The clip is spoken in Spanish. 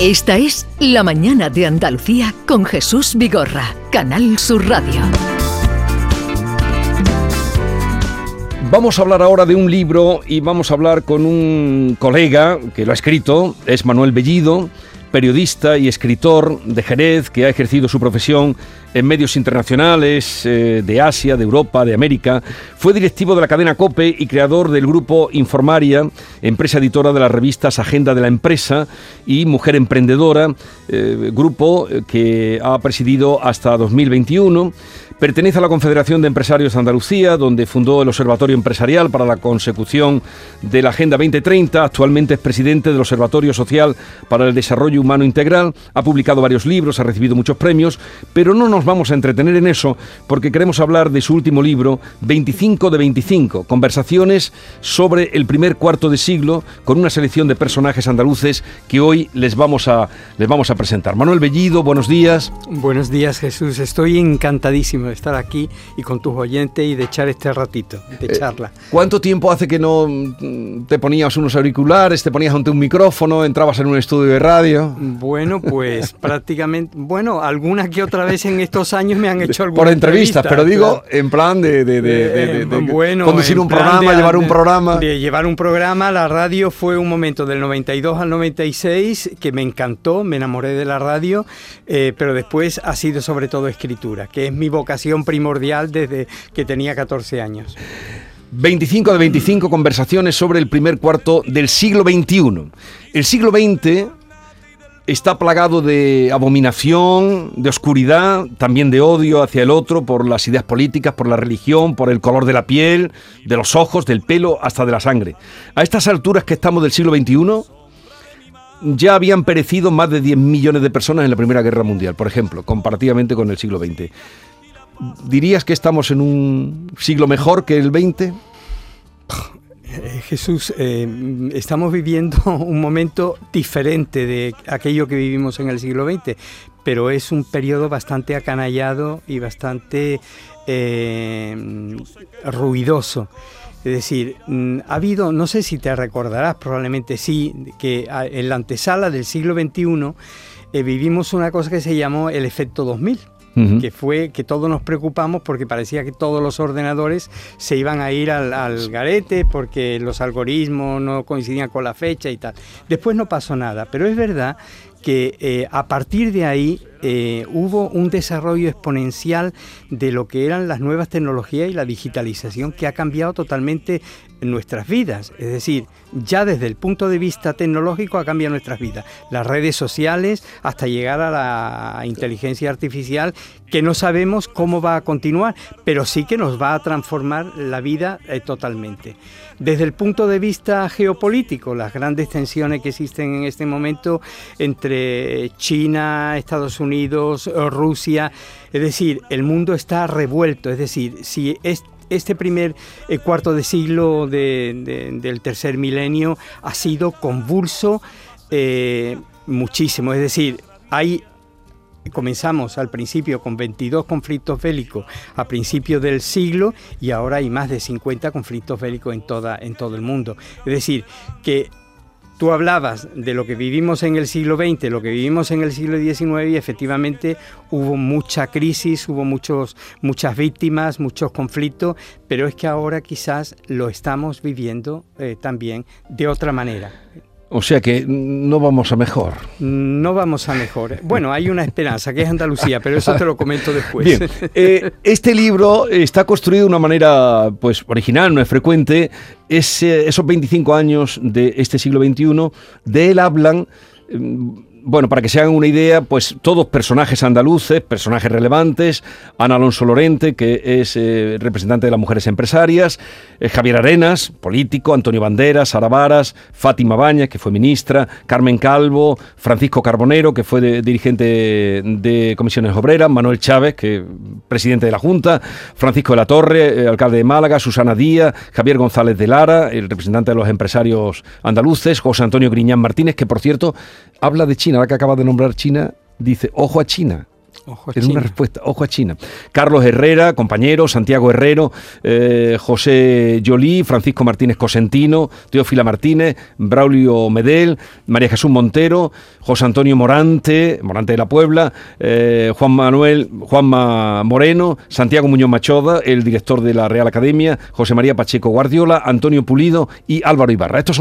Esta es La Mañana de Andalucía con Jesús Vigorra, Canal Sur Radio. Vamos a hablar ahora de un libro y vamos a hablar con un colega que lo ha escrito, es Manuel Bellido, periodista y escritor de Jerez, que ha ejercido su profesión en medios internacionales de Asia, de Europa, de América. Fue directivo de la cadena COPE y creador del grupo Informaria, empresa editora de las revistas Agenda de la Empresa y Mujer Emprendedora, grupo que ha presidido hasta 2021. Pertenece a la Confederación de Empresarios de Andalucía, donde fundó el Observatorio Empresarial para la consecución de la Agenda 2030. Actualmente es presidente del Observatorio Social para el Desarrollo Humano Integral. Ha publicado varios libros, ha recibido muchos premios, pero no nos vamos a entretener en eso porque queremos hablar de su último libro, 25 de 25, conversaciones sobre el primer cuarto de siglo con una selección de personajes andaluces que hoy les vamos a presentar. Manuel Bellido, buenos días. Buenos días, Jesús. Estoy encantadísimo de estar aquí y con tus oyentes y de echar este ratito de charla. ¿Cuánto tiempo hace que no te ponías unos auriculares, te ponías ante un micrófono, entrabas en un estudio de radio? Bueno, pues prácticamente, alguna que otra vez en estos años me han hecho alguna por entrevistas, pero digo, claro, en plan de conducir un programa, llevar un programa. De llevar un programa, la radio fue un momento del 92 al 96 que me encantó, me enamoré de la radio, pero después ha sido sobre todo escritura, que es mi vocación primordial desde que tenía 14 años. 25 de 25 conversaciones sobre el primer cuarto del siglo XXI. El siglo XX está plagado de abominación, de oscuridad, también de odio hacia el otro por las ideas políticas, por la religión, por el color de la piel, de los ojos, del pelo, hasta de la sangre. A estas alturas que estamos del siglo XXI, ya habían perecido más de 10 millones de personas en la Primera Guerra Mundial, por ejemplo, comparativamente con el siglo XX. ¿Dirías que estamos en un siglo mejor que el XX? Jesús, estamos viviendo un momento diferente de aquello que vivimos en el siglo XX, pero es un periodo bastante acanallado y bastante ruidoso. Es decir, ha habido, no sé si te recordarás, probablemente sí, que en la antesala del siglo XXI vivimos una cosa que se llamó el efecto 2000. Uh-huh. Que fue que todos nos preocupamos porque parecía que todos los ordenadores se iban a ir al garete porque los algoritmos no coincidían con la fecha y tal. Después no pasó nada, pero es verdad que a partir de ahí hubo un desarrollo exponencial de lo que eran las nuevas tecnologías y la digitalización que ha cambiado totalmente nuestras vidas. Es decir, ya desde el punto de vista tecnológico ha cambiado nuestras vidas. Las redes sociales hasta llegar a la inteligencia artificial, que no sabemos cómo va a continuar, pero sí que nos va a transformar la vida totalmente. Desde el punto de vista geopolítico, las grandes tensiones que existen en este momento entre China, Estados Unidos, Rusia, es decir, el mundo está revuelto. Es decir, si este primer cuarto de siglo del tercer milenio ha sido convulso muchísimo. Es decir, comenzamos al principio con 22 conflictos bélicos a principios del siglo y ahora hay más de 50 conflictos bélicos en todo el mundo. Es decir, que tú hablabas de lo que vivimos en el siglo XX, lo que vivimos en el siglo XIX y efectivamente hubo mucha crisis, hubo muchas víctimas, muchos conflictos, pero es que ahora quizás lo estamos viviendo también de otra manera. O sea que no vamos a mejor. No vamos a mejor. Bueno, hay una esperanza, que es Andalucía, pero eso te lo comento después. Bien, este libro está construido de una manera pues original, no es frecuente. Esos 25 años de este siglo XXI, de él hablan... Bueno, para que se hagan una idea, pues todos personajes andaluces, personajes relevantes. Ana Alonso Lorente, que es representante de las mujeres empresarias, Javier Arenas, político, Antonio Banderas, Sara Varas, Fátima Bañas, que fue ministra, Carmen Calvo, Francisco Carbonero, que fue dirigente de Comisiones Obreras, Manuel Chávez, que presidente de la Junta, Francisco de la Torre, alcalde de Málaga, Susana Díaz, Javier González de Lara, el representante de los empresarios andaluces, José Antonio Griñán Martínez, que por cierto habla de China. Ahora que acaba de nombrar China, dice, ojo a China. Ojo a Era China. una respuesta, ojo a China. Carlos Herrera, compañero, Santiago Herrero, José Yolí, Francisco Martínez Cosentino, Teófila Martínez, Braulio Medel, María Jesús Montero, José Antonio Morante de la Puebla, Juanma Moreno, Santiago Muñoz Machoda, el director de la Real Academia, José María Pacheco Guardiola, Antonio Pulido y Álvaro Ibarra. Estos son